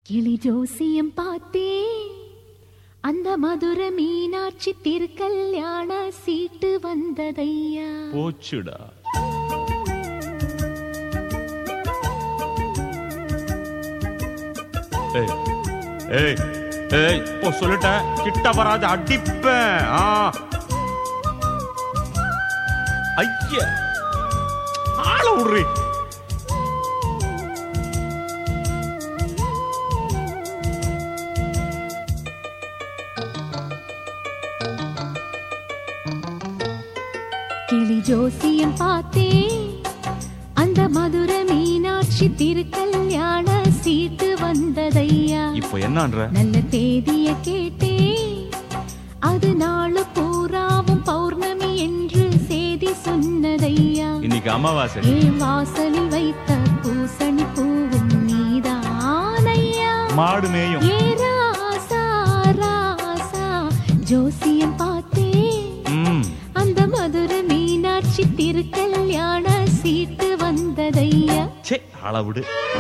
கிளி ஜோசியம் பார்த்தே அந்த மதுர மீனாட்சி திருக்கல்யாண சீட்டு வந்ததையா போச்சுடா. ஏய் ஏய் போ சொல்லிட்டேன், கிட்ட வராத அடிப்பேன். ஐயா ஆள விடுறி. கிளி ஜோசியம் பார்த்தே அந்த மதுர மீனாட்சி திருக்கல்யாண சீட்டு வந்ததையா. இப்போ என்னன்ற நல்ல தேதிய கேட்டே, அது நாளு பூராவும் பௌர்ணமி என்று செய்தி சொன்னதையா. இன்னைக்கு அமாவாசை. ஏன் வாசலில் வைத்த பூசணி பூவும் நீதானையா. மாடு மேயும் ஏ ராசா ராசா ஜோசியம் பார்த்தே அந்த மதுர மீனாட்சி திருக்கல்யாண சீட்டு வந்ததையா. சே அளவுடு.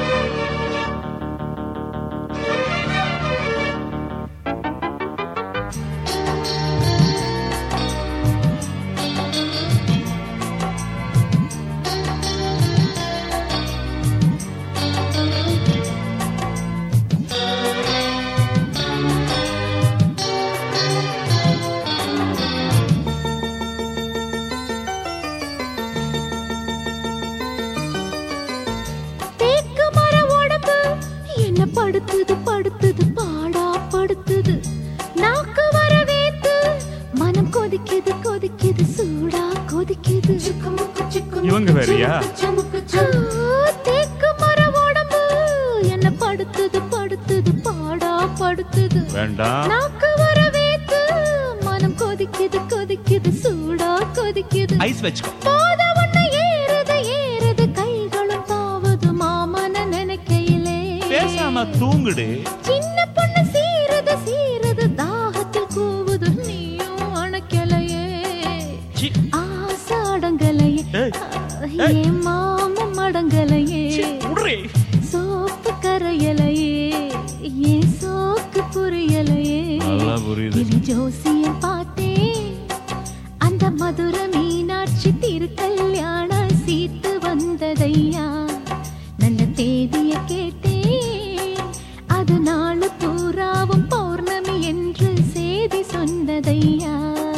படுத்துது படுத்துது பாடா படுத்துது, நாக்கு வரவேத்து மனம் கொதிக்குது கொதிக்குது சூடா கொதிக்குது. இவங்க வேறயா? தேக்கு மர உடம்பு என்ன படுத்துது படுத்துது பாடா படுத்துது. வேண்டாம். நாக்கு வரவேத்து மனம் கொதிக்குது கொதிக்குது சூடா கொதிக்குது. ஐஸ் வெச்சுக்கோ. போத ஒண்ணு ஏறுது ஏறுது கைகளும் தாவுது மாமன நினைக்கையிலே. பேசாம தூங்குடு. சின்ன பொண்ணு சீருது சீருது தாகத்தில் கூவுது நீயும் அணைக்கலையே. ஆசை அடங்கலையே ஏன் மாமம் அடங்கலையே. சோப்பு கரையலையே ஏன் சோக்கு புரியலையே. கிளி ஜோசியம் பார்த்தே அந்த மதுர மீனாட்சி திருக்கல்யாண சீட்டு வந்ததையா. நல்ல தேதிய கேட்டே, அது நாளு பூராவும் பௌர்ணமி என்று செய்தி சொன்னதையா.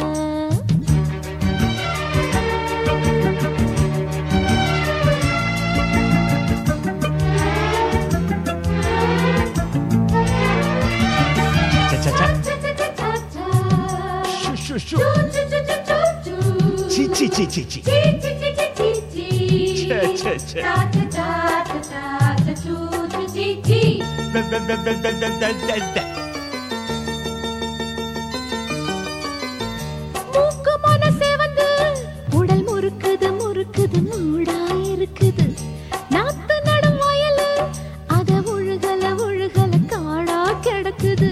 மூக்கு மனசே வந்து உடல் முறுக்குது முறுக்குது மூடாயிருக்குது. நாத்து நடும் வயலு அத உழுகல உழுகல காடா கிடக்குது.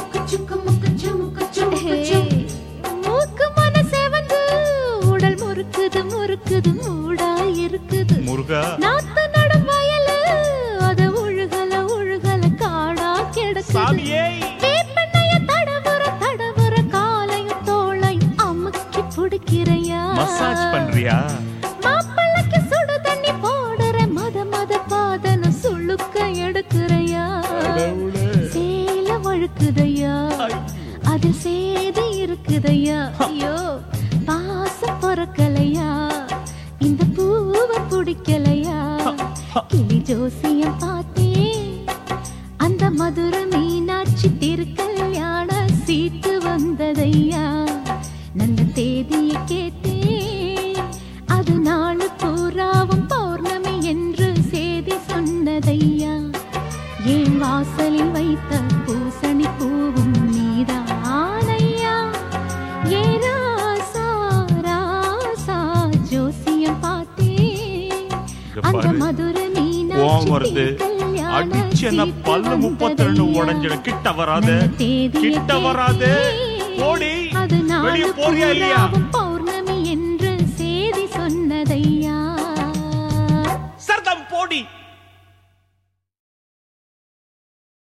மூக்கு மனசே வந்து உடல் முறுக்குது முறுக்குது மூடாயிருக்குது. நாத்து நடும் வயலு அத உழுகல உழுகல காடா கிடக்குது. வேப்பெண்ணைய தடவுற தடவுற காலையும் தோளையும் அமுக்கி புடிக்கிறையா. மசாஜ் பண்றியா? மாப்பிள்ளைக்கு சுடு தண்ணி போடுற மத மத பாதன சுளுக்க எடுக்கிறையா. சேல வழுக்குதையா அது சேதி இருக்குதையா. ஐயோ பாசம் பொறக்கலையா இந்த பூவை பிடிக்கலையா. கிளி ஜோசியம் பார்த்தே அந்த மதுர மீனாட்சி திருக்கல்யாண சீட்டு வந்ததையா. நல்ல தேதியை கேட்டே, அது நாளு பூராவும் பௌர்ணமி என்று செய்தி சொன்னதையா. ஏன் வாசலில் வைத்த பூசணி பூவும் நீதானையா. ஏ ராசா ராசா ஜோசியம் பார்த்தே அந்த மதுர மீனாட்சி அடிச்சன பல்லு 32 உடைஞ்சிட. கிட்ட வராத கிட்ட வராத. ஓடி வெளிய போறியா இல்லையா?